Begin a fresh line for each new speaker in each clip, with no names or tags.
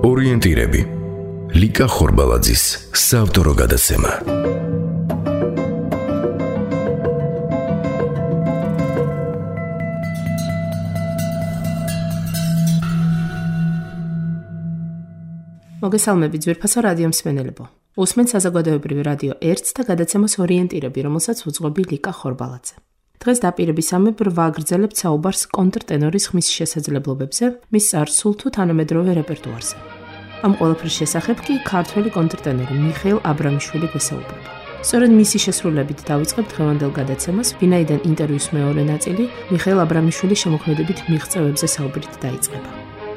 ორიენტირები ლიკა ხორბალაძის საავტორო გადაცემა.
მოგესალმებით ძვირფასო რადიო მსმენელებო. უსმენთ საზოგადოებრივი რადიო 1 და გადაცემას ორიენტირები, რომელსაც უძღვები ლიკა ხორბალაძე. დღეს დაპირებისამებრ ვაგრძელებთ საუბარს კონტრტენორის ხმის შესაძლებლობებზე, მის წარსულ თუ თანამედროვე რეპერტუარზე. ამ ყველაფრის შესახებ კი ქართველი კონტრტენორი მიხეილ აბრამიშვილი გვესაუბრება. სწორედ მისი შესრულებით დავიწყებთ დღევანდელ გადაცემას, ვინაიდან ინტერვიუს მეორე ნაწილი მიხეილ აბრამიშვილის შემოქმედებით მიღწევებზე საუბრით დაიწყება.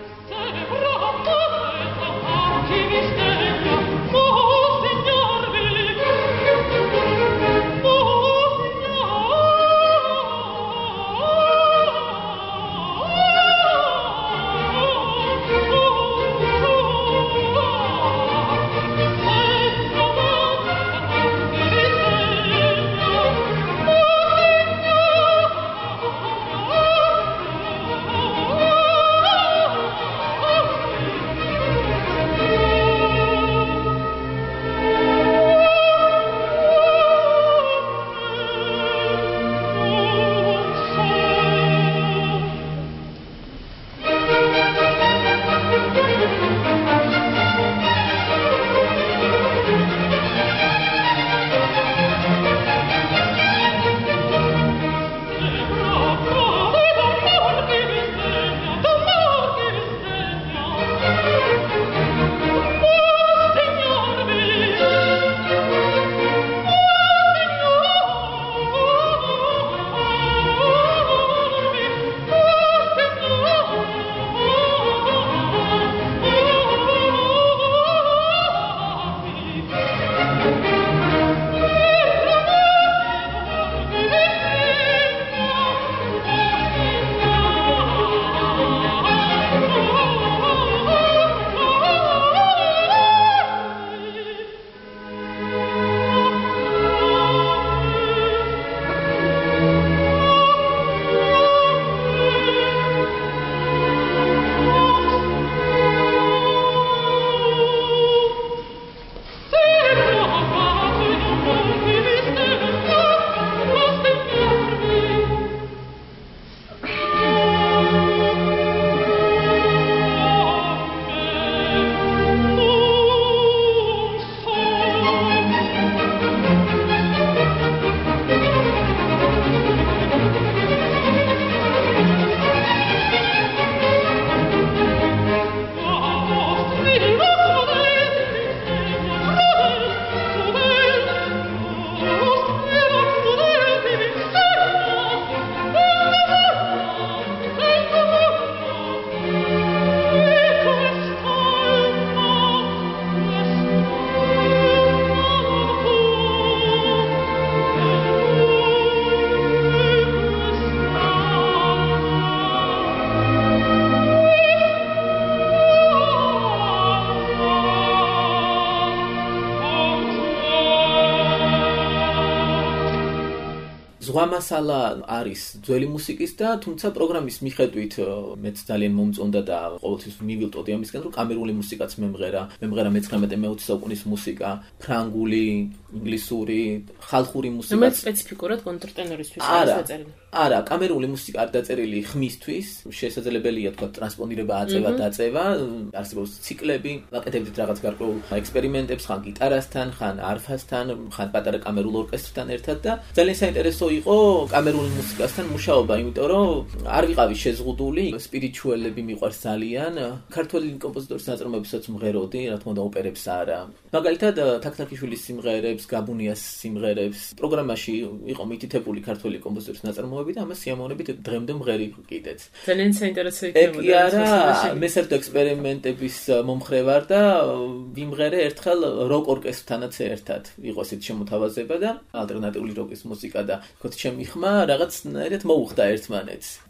ზღვა მასალა არის ძველი მუსიკის და თუმცა პროგრამის მიხედვით მეც ძალიან მომწონდა და ყოველთვის მივილტოდი ამისგან, რომ კამერული მუსიკაც მემღერა მე-19-მე-20 საუკუნის მუსიკა, ფრანგული, ინგლისური, ხალხური მუსიკა.
რომელიც სპეციფიკურად კონტრტენორისთვის არის დაწერილი.
არა, კამერული მუსიკა არ დაწერილი ხმისთვის, შესაძლებელია თქვა ტრანსპონირება, აწევა, დაწევა, არსებობს ციკლები, ვაკეთებდით რაღაც გარკვეულ ექსპერიმენტებს, ხან გიტარასთან, ხან არფასთან, ხან პატარა კამერულ ორკესტრთან ერთად და ძალიან საინტერესო იყო კამერული მუსიკასთან მუშაობა, იმიტომ რომ არ ვიყავი შეზღუდული, სპირიჩუელები მიყვარს ძალიან. ქართველი კომპოზიტორის ნაწარმოებებსაც მღეროდი, რა თქმა უნდა, ოპერებს არა. მაგალითად, თაქთაქიშვილის სიმღერებს, გაბუნიას სიმღერებს, პროგრამაში იყო მითითებული ქართველი კომპოზიტორის ნაწარმოებები და ამას სიამოვნებით დღემდე მღერი კიდეც.
ძალიან საინტერესო იქნებოდა.
კი არა, მე საერთოდ ექსპერიმენტების მომხრე ვარ და ვიმღერე ერთხელ როკ ორკესტრთანაც ერთად. იყო ესეთი შემოთავაზება და ალტერნატიული როკის მუსიკა და თქო ჩემი ხმა რაღაცნაირად მოუხდა ერთმანეთს.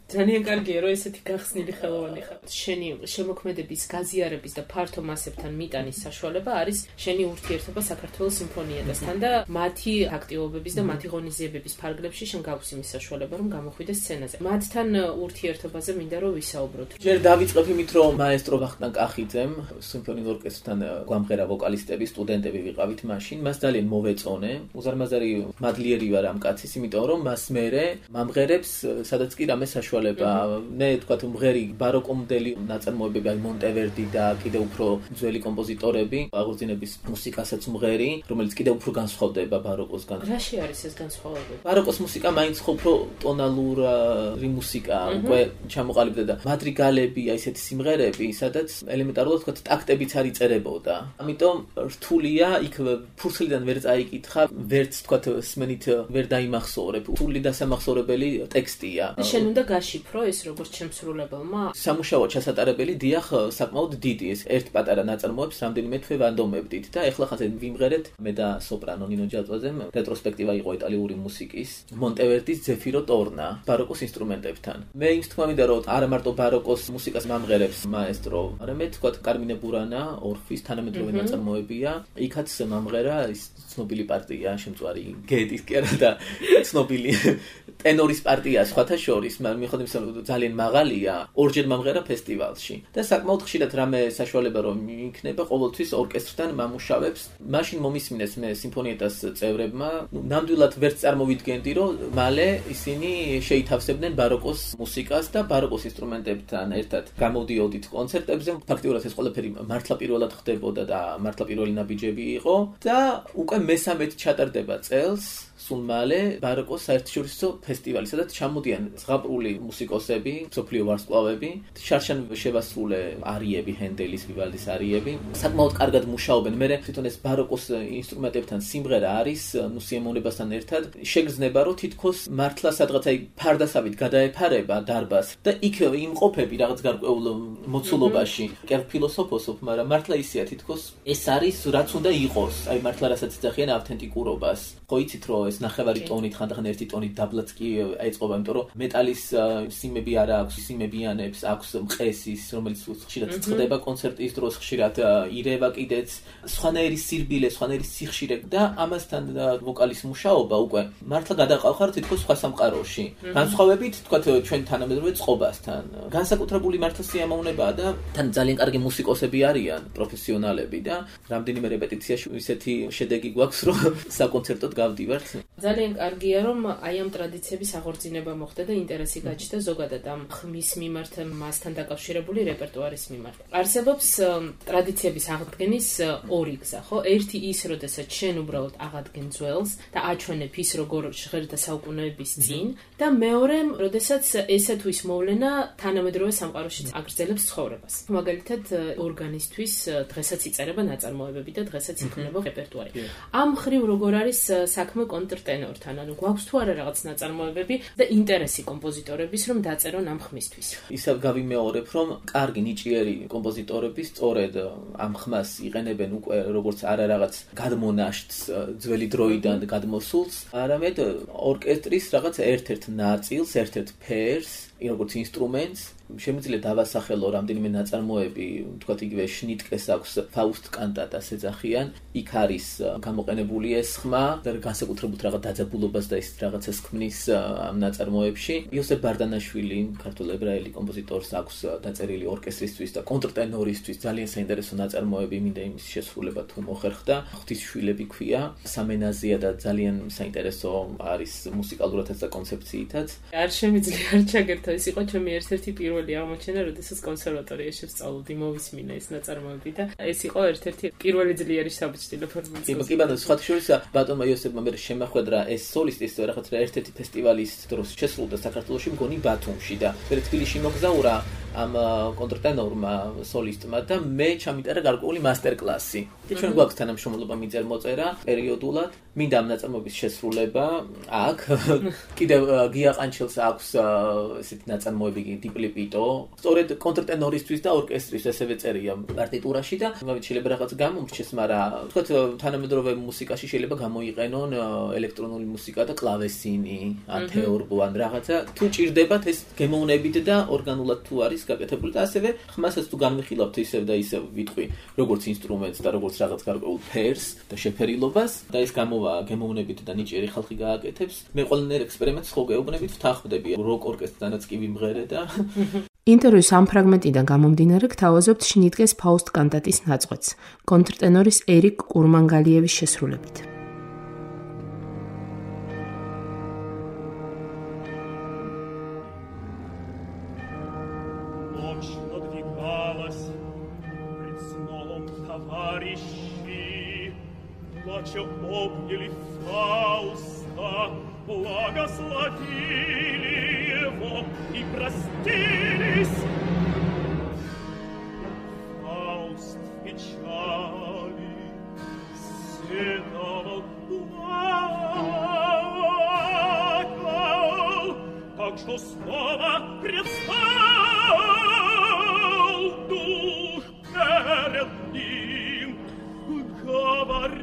ძალიან კარგია, რომ ესეთი გახსნილი ხელოვანი ხარ. შენი შემოქმედების გაზიარების და ფართო მასებთან მიტანის საშუალება არის შენი ურთიერთობა საქართველოს სიმფონიეთასთან და მათი აქტივობების და მათი ღონისძიებების ფარგლებში შენ გაქვს იმის საშუალება, რომ გამოხვიდე სცენაზე. მათთან ურთიერთობაზე მინდა რომ ვისაუბროთ.
ჯერ დავიწყებ იმით, რომ მაესტრო ვახტანგ კახიძემ სიმფონიურ ორკესტრთან გვამღერა ვოკალისტები, სტუდენტები ვიყავით მაშინ. მას ძალიან მოვეწონე. უზარმაზარი მადლიერი ვარ ამ კაცის, იმიტომ რომ მას მერე მამღერებს სადაც კი რამე საშუალება. მე თქვათ მღერი ბაროკომდელი ნაწარმოებები, აი მონტევერდი და კიდევ უფრო ძველი კომპოზიტორები, აღორძინების მუსიკასაც მღერი, რომელიც კიდევ უფრო განსხვავდება ბაროკოსგან.
რაში არის ეს განსხვავება?
ბაროკოს მუსიკა მაინც უფრო ტონალური მუსიკაა, უკვე ჩამოყალიბდა და მადრიგალები, აი ესეთი სიმღერები, სადაც ელემენტარულად თქვათ ტაქტებიც არ იწერებოდა. ამიტომ რთულია იქ ფურცლიდან ვერ წაიკითხა, ვერც თქვათ სმენით ვერ დაიმახსოვრებ. რთული და სამახსოვრებელი ტექსტია.
შენ უნდა გაშიფრო ეს როგორც შემსრულებელმა?
სამუშაო ჩასატარებელი დიახ საკმაოდ დიდი ეს ერთ პატარა ნაწარმოებს რამდენიმე თვე ვანდომებდით და ეხლა ხანზე ვიმღერეთ მე და სოპრანო ნინო ჯაძვაძემ რეტროსპექტივა იყო იტალიური მუსიკის მონტევერდის ზეფირო ტორნა ბაროკოს ინსტრუმენტებთან. მე იმს თქვა მინდა რომ არა მარტო ბაროკოს მუსიკას მამღერებს მაესტრო, არამედ თქვა კარმინე ბურანა ორფის თანამედროვე ნაწარმოებია. იქაც მამღერა ის ცნობილი პარტია შემწვარი გედის კი არა და ცნობილი ტენორის პარტია სხვათა შორის, მიუხედავად იმისა, რომ ძალიან მაღალია, ორჯერ მამღერა ფესტივალში. და საკმაოდ ხშირად რამე საშუალება რომ იქნება ყოველთვის ორკესტრთან მამუშავებს. მაშინ მომისმინეს მე სიმფონიეტას წევრებმა, ნამდვილად ვერც წარმოვიდგენდი, რომ მალე ისინი შეითავსებდნენ ბაროკოს მუსიკას და ბაროკოს ინსტრუმენტებთან ერთად გამოდიოდით კონცერტებზე. ფაქტიურად ეს ყველაფერი მართლა პირველად ხდებოდა და მართლა პირველი ნაბიჯები იყო და უკვე მესამედ ჩატარდება წელს სულ მალე ბაროკოს საერთაშორისო ფესტივალი, სადაც ჩამოდიან ზღაპრული მუსიკოსები, მსოფლიო ვარსკვლავები, შარშან შევასრულე არიები, ჰენდელის, ვივალდის არიები. საკმაოდ კარგად მუშაობენ. მე თვითონ ეს ბაროკოს ინსტრუმენტებთან სიმღერა არის, ნუ სიემოვნებასთან ერთად შეგრძნება, რომ თითქოს მართლა სადღაც აი ფარდასავით გადაეფარება დარბას და იქ იმყოფები რაღაც გარკვეულ მოცულობაში. კი არ ფილოსოფოსობ, მაგრამ მართლა ისეა თითქოს ეს არის რაც უნდა იყოს. აი მართლა რასაც ეძახიან ავთენტიკურობას. ხო იცით რომ ეს ნახევარი ტონით, ხანდახან ერთი ტონით დაბლაც კი ეწყობა, იმიტომ რომ მეტალის სიმები არ აქვს, სიმებიანებს აქვს მყესის, რომელიც ხშირად წყდება კონცერტის დროს, ხშირად ირევა კიდეც, სხვანაირი სირბილე, სხვანაირი სიხშირე და ამასთან ვოკალის მუშაობა უკვე მართლა გადაყავხარ თითქოს სხვა სამყაროში. განსხვავებით, თქვათ ჩვენ თანამედროვე წყობასთან. განსაკუთრებული მართლა სიამოვნებაა და თან ძალიან კარგი მუსიკოსები არიან, პროფესიონალები და რამდენიმე რეპეტიციაში ისეთი შედეგი გვაქვს, რომ საკონცერტოდ გავდივართ.
ძალიან კარგია, რომ აი ამ ტრადიციების აღორძინება მოხდა და ინტერესი გაჩნდა ზოგადად ამ ხმის მიმართ, მასთან დაკავშირებული რეპერტუარის მიმართ. არსებობს ტრადიციების აღდგენის ორი გზა, ხო? ერთი ის, როდესაც შენ უბრალოდ აღადგენ ძველს და აჩვენებ ის, როგორ ჟღერდა საუკუნეების წინ და მეორე, როდესაც ესა თუ ის მოვლენა თანამედროვე სამყაროში აგრძელებს ცხოვრებას. მაგალითად, ორგანისტვის დღესაც იწერება ნაწარმოებები და დღესაც იქმნება რეპერტუარი. ამ მხრივ როგორ არის საქმე კონტრტენორთან, ანუ გვაქვს თუ არა რაღაც ნაწარმოებები და ინტერესი კომპოზიტორების რომ დაწერონ ამ ხმისთვის.
ისევ გავიმეორებ, რომ კარგი ნიჭიერი კომპოზიტორები სწორედ ამ ხმას იყენებენ უკვე როგორც არა რაღაც გადმონაშთს ძველი დროიდან გადმოსულს, არამედ ორკესტრის რაღაც ერთ-ერთ ნაწილს, ერთ-ერთ ფერს, როგორც ინსტრუმენტს. შემიძლია დავასახელო რამდენიმე ნაწარმოები, თქვათ იგივე შნიტკეს აქვს ფაუსტ კანტატას ეძახიან. იქ არის გამოყენებული ეს ხმა და განსაკუთრებით რაღაც დაძაბულობას და ის რაღაცას ქმნის ამ ნაწარმოებში. იოსებ ბარდანაშვილი, ქართულ ებრაელი კომპოზიტორს აქვს დაწერილი ორკესტრისთვის და კონტრტენორისთვის ძალიან საინტერესო ნაწარმოები, მინდა იმის შესრულება თუ მოხერხდა. ღვთისშვილები ქვია, სამენაზია და ძალიან საინტერესო არის მუსიკალურადაც და კონცეფციითაც.
არ შემიძლია არ ჩაგერთო, ეს იყო ჩემი ერთ-ერთი პირველი აღმოჩენა, როდესაც კონსერვატორიაში ვსწავლობდი, მოვისმინე ეს ნაწარმოები და ეს იყო ერთ-ერთი პირველი ძლიერი საბჭოთა ფორმაცია.
კი, ბატონო, სხვათა შორის ბატონმა იოსებმა მე შემახვედრა ეს სოლისტის რაღაც ერთ-ერთი ფესტივალის დროს შესრულდა საქართველოში, მგონი ბათუმში და ერთ თბილისში მოგზაურა ამ კონტრტენორმა სოლისტმა და მე ჩამიტარა გარკვეული მასტერკლასი. და ჩვენ გვაქვს თანამშრომლობა მიწერ-მოწერა პერიოდულად, მინდა ამ ნაწარმოების შესრულება აქ. კიდევ გია ყანჩელს აქვს ესეთი ნაწარმოები დიპლიპიტო. სწორედ კონტრტენორისთვის და ორკესტრის ესევე წერია პარტიტურაში და შეიძლება რაღაც გამომრჩეს, მაგრამ თქვათ თანამედროვე მუსიკაში შეიძლება გამოიყენონ ელექტრონული მუსიკა და კლავესინი, ან თეორბო, ან რაღაცა. თუ ჭირდებათ ეს გემოვნებით და ორგანულად თუ არის გაკეთებული და ასევე ხმასაც თუ განვიხილავთ ისევ და ისევ ვიტყვი, როგორც ინსტრუმენტს და როგორც რაღაც გარკვეულ ფერს და შეფერილობას და ეს გამოვა გემოვნებით და ნიჭიერი ხალხი გააკეთებს. მე ყველანაირ ექსპერიმენტს ხო გეუბნებით ვთანხმდები როკ ორკესტრიდანაც კი ვიმღერე და
ინტერვიუს ამ ფრაგმენტიდან გამომდინარე გთავაზობთ შნიტკეს ფაუსტ კანტატის ნაწყვეტს, კონტრტენორის ერიკ კურმანგალიევის შესრულებით.
Обняли Фауста, благословили его и простились. Фауст в печали седал, плакал, так что снова предстал дух перед ним, говоря.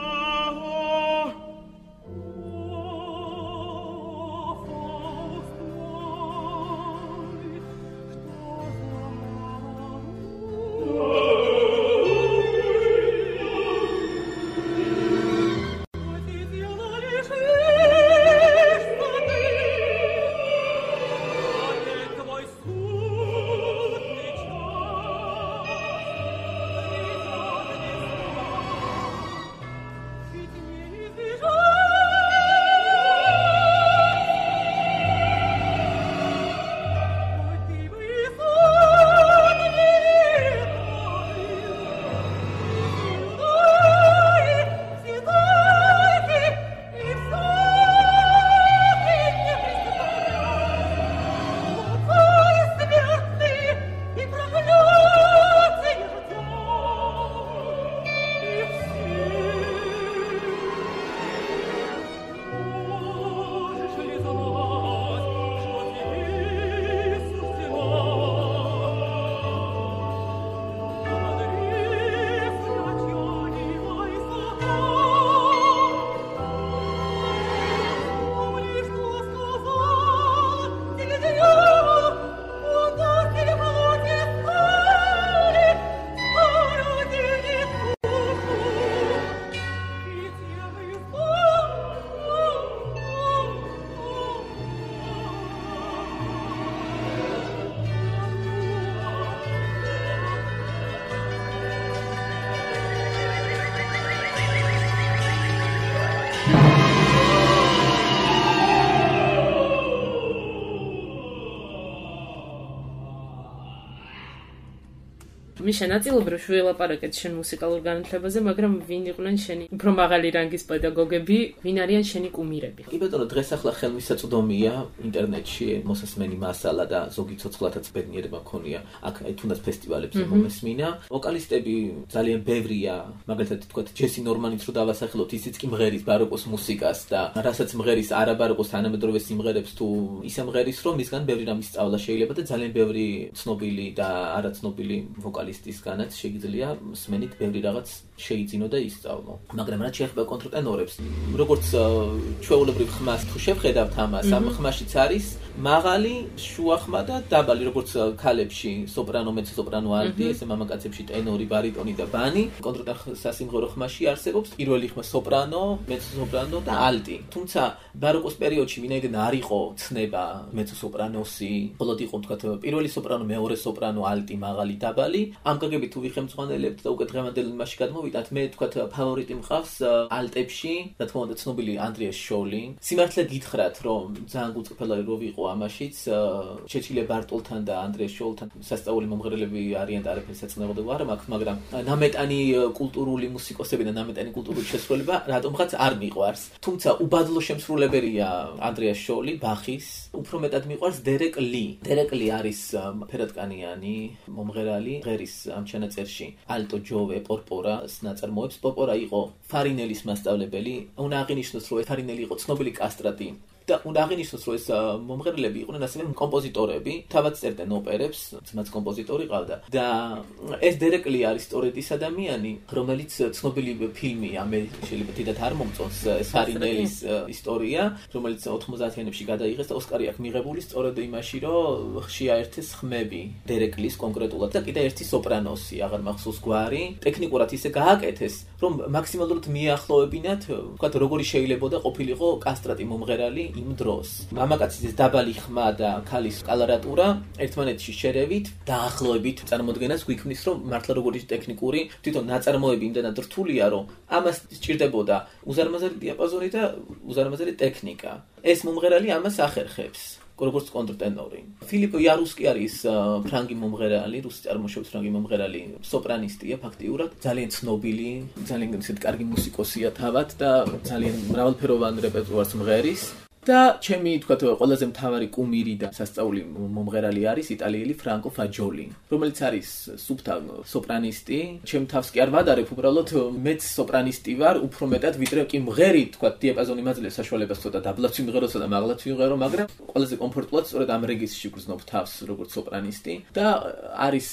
მე შენაწილობრივ შვილაპარაკეთ შენ მუსიკალურ განათლებაზე, მაგრამ ვინ იყვნენ შენი უფრო მაღალი რანგის პედაგოგები, ვინ არიან შენი კუმირები?
კი ბატონო, დღეს ახლა ხელმისაწვდომია ინტერნეტში მოსასმენი მასალა და ზოგი ცოცხლათაც ბედნიერება მქონია. აქ თუნდაც ფესტივალებზე მომესმინა. ვოკალისტები ძალიან ბევრია, მაგალითად თქვათ ჯესი ნორმანიც რო დავასახელოთ, ისიც კი მღერის ბაროკოს მუსიკას და რასაც მღერის არაბაროკოს თანამედროვე სიმღერებს თუ ისე მღერის, რომ მისგან ბევრი რამის სწავლა შეიძლება და ძალიან ბევრი ცნობილი და არაცნობილი ვოკალისტისგანაც შეიძლება მსმენით ბევრი რაღაც შეიძინო და ისწავლო. მაგრამ რაც შეეხება კონტრტენორებს, როგორც ჩვეულებრივ ხმას თუ შევხედავთ ამას, ამ ხმაშიც არის მაღალი, შუა ხმა და დაბალი, როგორც ქალებში სოპრანო, მეცო-სოპრანო, ალტი, ესე მამაკაცებში ტენორი, ბარიტონი და ბანი. კონტრტენორ სასიმღერო ხმაში არსებობს პირველი ხმა სოპრანო, მეცო-სოპრანო და ალტი. თუმცა ბაროკოს პერიოდში ვინაიდან არ იყო ცნება მეცო-სოპრანოსი, მხოლოდ იყო თქვათ პირველი სოპრანო, მეორე სოპრანო, ალტი, მაღალი, დაბალი. ამ გაგებით თუ ვიხემძღვანელებთ და უკვე დღევანდელ იმაში გადმოვიდათ, მე თქვათ ფავორიტი მყავს ალტებში, რა თქმა უნდა ცნობილი ანდრიას შოლი. სიმართლე გითხრათ, რომ ძალიან გუწფელი რო ვიყო ამაშიც, ჩეჩილე ბარტოლთან და ანდრიას შოლთან სასწაული მომღერლები არიან და არაფერს ეწნებოდა არ მაქვს, მაგრამ ნამეტანი კულტურული მუსიკოსები და ნამეტანი კულტურული შესრულება რატომღაც არ მიყვარს. თუმცა უბადლო შემსრულებელია ანდრიას შოლი, ბახის, უფრო მეტად მიყვარს დერეკ ლი. დერეკ ლი არის ფერადკანიანი მომღერალი, ღერის ამ ჩანაწერში ალტო ჯოვე პორპორას ნაწარმოებს. პორპორა იყო ფარინელის მასწავლებელი. უნდა აღინიშნოს, რომ ფარინელი იყო ცნობილი კასტრატი. და უნდა აღინიშნოს, რომ ეს მომღერლები იყვნენ ასევე კომპოზიტორები, თავად წერდნენ ოპერებს, ძმაც კომპოზიტორი ყავდა. და ეს დერეკ ლი არის სწორედ ის ადამიანი, რომელიც ცნობილი ფილმია, მე შეიძლება დიდად არ მომწონს, ეს ფარინელის ისტორია, რომელიც 90-იანებში გადაიღეს და ოსკარი აქვს მიღებული სწორედ იმაში, რომ შეაერთეს ხმები დერეკ ლის კონკრეტულად და კიდე ერთი სოპრანოსი, აღარ მახსოვს გვარი, ტექნიკურად ისე გააკეთეს, რომ მაქსიმალურად მიახლოვებინათ, ვთქვათ, როგორი შეიძლებოდა ყოფილიყო კასტრატი მომღერალი იმ დროს. მამაკაცის დაბალი ხმა და ქალის კალორატურა ერთმანეთში შერევით და ახლოებით წარმოდგენას გვიქმნის, რომ მართლა როგორი ტექნიკური თვითონ ნაწარმოები იმდანად რთულია, რომ ამას სჭირდებოდა უზარმაზარი დიაპაზონი და უზარმაზარი ტექნიკა. ეს მომღერალი ამას ახერხებს. როგორც კონტრტენორი. ფილიპ იარუსკი არის ფრანგი მომღერალი, რუსი წარმოშობის ფრანგი მომღერალი, სოპრანისტია ფაქტიურად, ძალიან ცნობილი, ძალიან ისეთ კარგი მუსიკოსია თავად და ძალიან მრავალფეროვან რეპერტუარს მღერის. და ჩემი თქვათ ყველაზე მთავარი კუმირი და სასწაული მომღერალი არის იტალიელი ფრანკო ფაჯოლი, რომელიც არის სუფთა სოპრანისტი. ჩემ თავს კი არ ვადარებ, უბრალოდ მეც სოპრანისტი ვარ, უფრო მეტად ვიდრე კი მღერი, თქვათ, დიაპაზონი მაძლევს საშუალებას ცოტა დაბლაც ვიმღეროსა და მაღლაც ვიმღერო, მაგრამ ყველაზე კომფორტულად სწორედ ამ რეგისტრში გრძნობ თავს როგორც სოპრანისტი და არის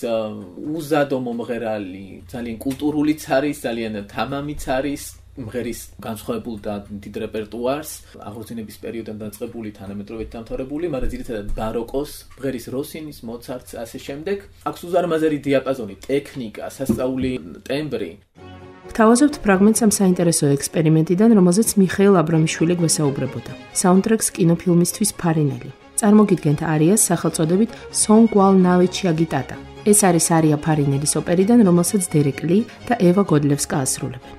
უზადო მომღერალი, ძალიან კულტურულიც არის, ძალიან თამამიც არის. მღერის განსხვავებულ და დიდ რეპერტუარს, აღორძინების პერიოდიდან დაწყებული, თანამედროვეით დამთავრებული, მაგრამ ძირითადად ბაროკოს, მღერის როსინის, მოცარტს, ასე შემდეგ. აქვს უზარმაზარი დიაპაზონი, ტექნიკა, სასწაული ტემბრი.
გთავაზობთ ფრაგმენტს ამ საინტერესო ექსპერიმენტიდან, რომელზეც მიხეილ აბრამიშვილი გვესაუბრებოდა. საუნდტრეკს კინოფილმისთვის ფარინელი. წარმოგიდგენთ არიას სახელწოდებით Song Qual Nave Ci Agitata. ეს არის არია ფარინელის ოპერიდან, რომელსაც დერეკ ლი და ევა გოდლევსკა ასრულებენ.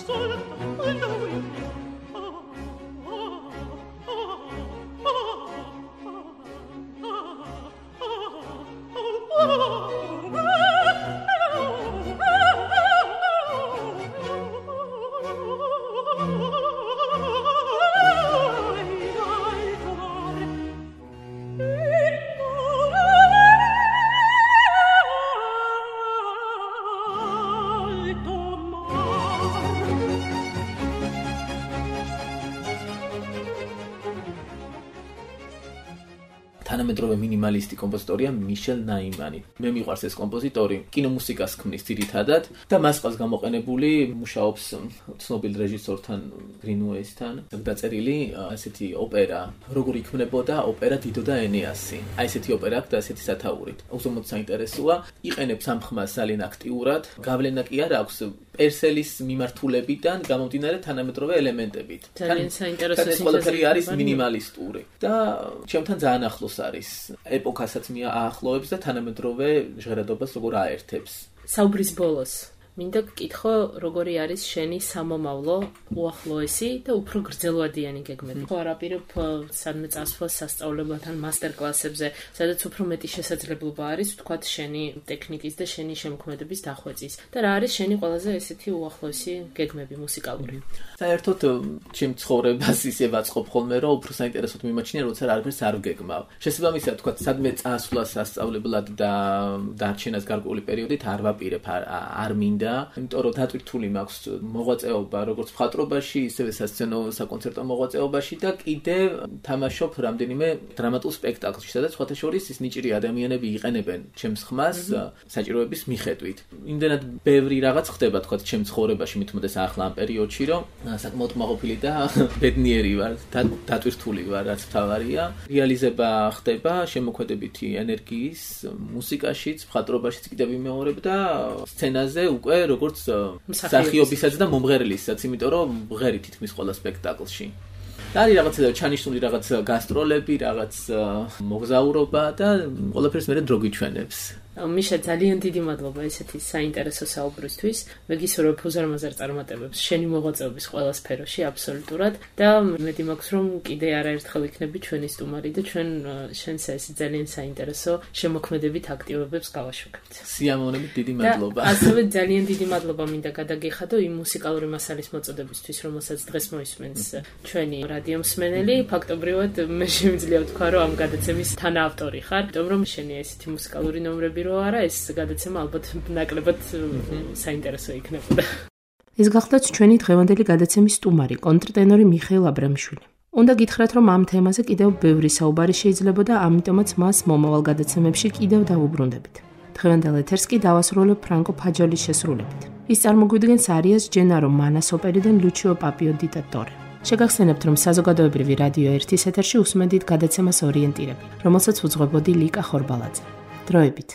თანამედროვე მინიმალისტი კომპოზიტორია მიშელ ნაიმანი. მე მიყვარს ეს კომპოზიტორი, კინომუსიკას ქმნის ძირითადად და მას ყავს გამოყენებული, მუშაობს ცნობილ რეჟისორთან გრინუეისთან. დაწერილი ასეთი ოპერა, როგორ იქმნებოდა ოპერა დიდო და ენეასი. აი ესეთი ოპერა აქვს და ასეთი სათაურით. უზომოდ საინტერესოა, იყენებს ამ ხმას ძალიან აქტიურად, გავლენა კი არ აქვს პერსელის მიმართულებიდან გამომდინარე თანამედროვე ელემენტებით.
ძალიან საინტერესო
სინთეზი არის მინიმალისტური და ჩემთან ძალიან ახლოს არის ეპოქასაც აახლოვებს და თანამედროვე ჟღერადობას როგორ აერთებს.
საუბრის ბოლოს მინდა გკითხო, როგორი არის შენი სამომავლო უახლოესი და უფრო გრძელვადიანი გეგმები. ხო, არაპირებ სადმე წასვლას სასწავლებელთან მასტერ-კლასებზე, სადაც უფრო მეტი შესაძლებლობა არის, ვთქვათ, შენი ტექნიკის და შენი შემოქმედების დახვეწის. და რა არის შენი ყველაზე ესეთი უახლოესი გეგმები მუსიკალური?
საერთოდ ჩემ ცხოვრებას ისე ვაწყობ ხოლმე, რომ უფრო საინტერესოდ მიმაჩნია, როცა არაფერს არ ვგეგმავ. შესაბამისად, ვთქვათ, სადმე წასვლა სასწავლებლად და დარჩენას გარკვეული პერიოდით არ ვაპირებ, არ მინდა. იმიტომ რომ დატვირთული მაქვს მოღვაწეობა როგორც მხატვრობაში, ისევე სასცენო საკონცერტო მოღვაწეობაში და კიდევ თამაშობ რამდენიმე დრამატულ სპექტაკლში, სადაც სხვათა შორის ის ნიჭიერი ადამიანები იყენებენ ჩემს ხმას საჭიროების მიხედვით. იმდენად ბევრი რაღაც ხდება, თქვათ, ჩემს ცხოვრებაში, მithumetes ახლა ამ პერიოდში, რომ საკმაოდ მაყოფილი და ბედნიერი ვარ, დატვირთული ვარ, რაც თავარია. რეალიზება ხდება შემოქმედებითი ენერგიის მუსიკაშიც, მხატვრობაშიც კიდევ ვიმეორებ და სცენაზე უკვე როგორც მსახიობისაც და მომღერლისაც, იმიტომ რომ მღერი თითქმის ყველა სპექტაკლში. და არის რაღაცა ჩანიშნული რაღაც გასტროლები, რაღაც მოგზაურობა და ყველაფერს მერე დრო გიჩვენებს.
მიშა, ძალიან დიდი მადლობა ესეთი საინტერესო საუბრისთვის. მეგისურვებ უზარმაზარ წარმატებებს შენი მოღვაწეობის ყველა სფეროში აბსოლუტურად და მედი მაქვს რომ კიდე არაერთხელ იქნები ჩვენი სტუმარი და ჩვენ შენს ეს ძალიან საინტერესო შემოქმედებით აქტივობებს გავაშუქებთ.
სიამოვნებით დიდი მადლობა.
ასევე ძალიან დიდი მადლობა მინდა გადაგიხადო იმ მუსიკალური მასალის მოწოდებისთვის, რომელსაც დღეს მოისმენს ჩვენი რადიო მსმენელი. ფაქტობრივად მე შემიძლია ვთქვა, რომ ამ გადაცემის თანაავტორი ხარ, იმიტომ რომ შენი ესეთი მუსიკალური ნომრები არა, ეს გადაცემა ალბათ ნაკლებად საინტერესო იქნებოდა. ეს გახლდათ ჩვენი დღევანდელი გადაცემის სტუმარი, კონტრტენორი მიხეილ აბრამიშვილი. უნდა გითხრათ, რომ ამ თემაზე კიდევ ბევრი საუბარი შეიძლებოდა, ამიტომაც მას მომავალ გადაცემებში კიდევ დავუბრუნდებით. დღევანდელ ეთერს კი დავასრულებ ფრანკო ფაჯოლის შესრულებით. ის წარმოგვიდგენს არიას ჯენარო მანას ოპერიდან ლუჩიო პაპიო დიტატორე. შეგახსენებთ, რომ საზოგადოებრივი რადიო 1-ის ეთერში უსმენდით გადაცემას ორიენტირები, რომელსაც უძღვებოდი ლიკა ხორბალაძე. დროებით.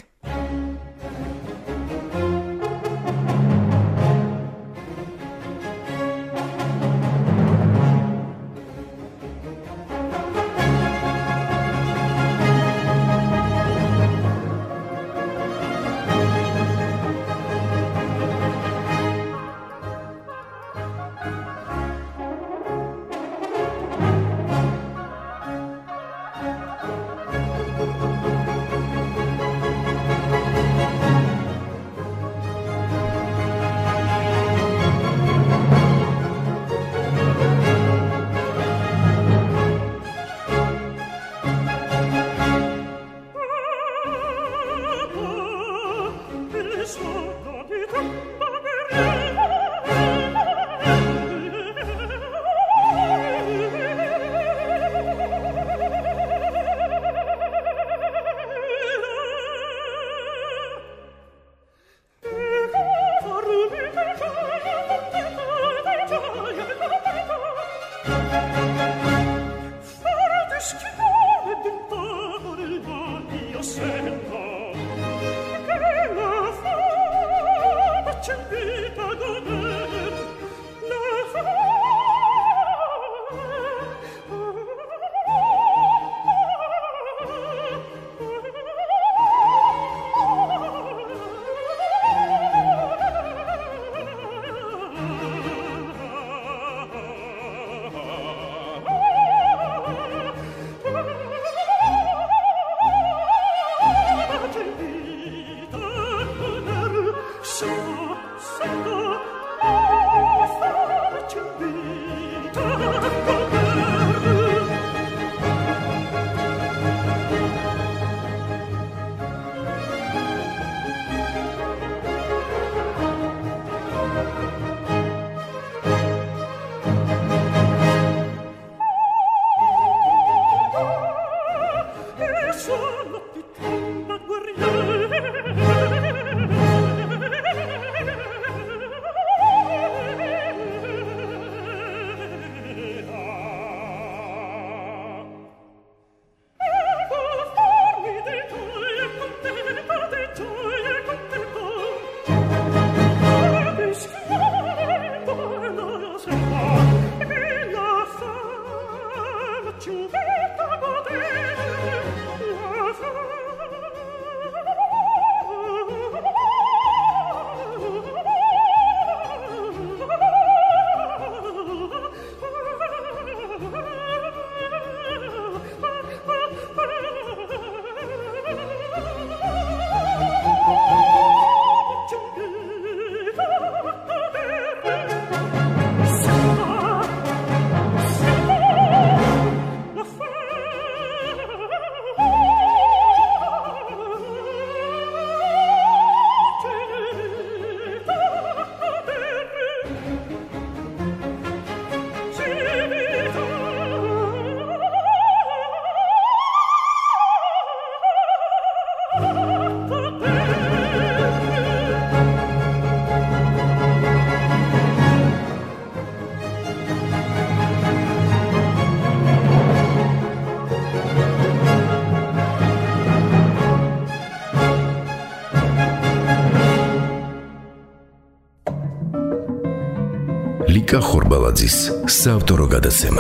ლიკა ხორბალაძის საავტორო გადაცემა.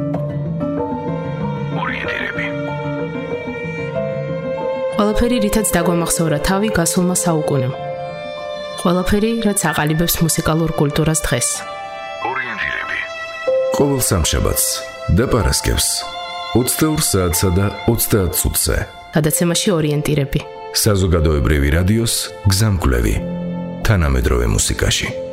ორიენტირები.
ყველაფერი, რითაც დაგვამახსოვრა თავი გასულმა საუკუნემ. ყველაფერი, რაც აყალიბებს მუსიკალურ კულტურას დღეს.
ორიენტირები. ყოველ სამშაბათს და პარასკევს 22 საათსა და 30 წუთზე.
გადაცემაში ორიენტირები.
საზოგადოებრივი რადიოს გზამკვლევი თანამედროვე მუსიკაში.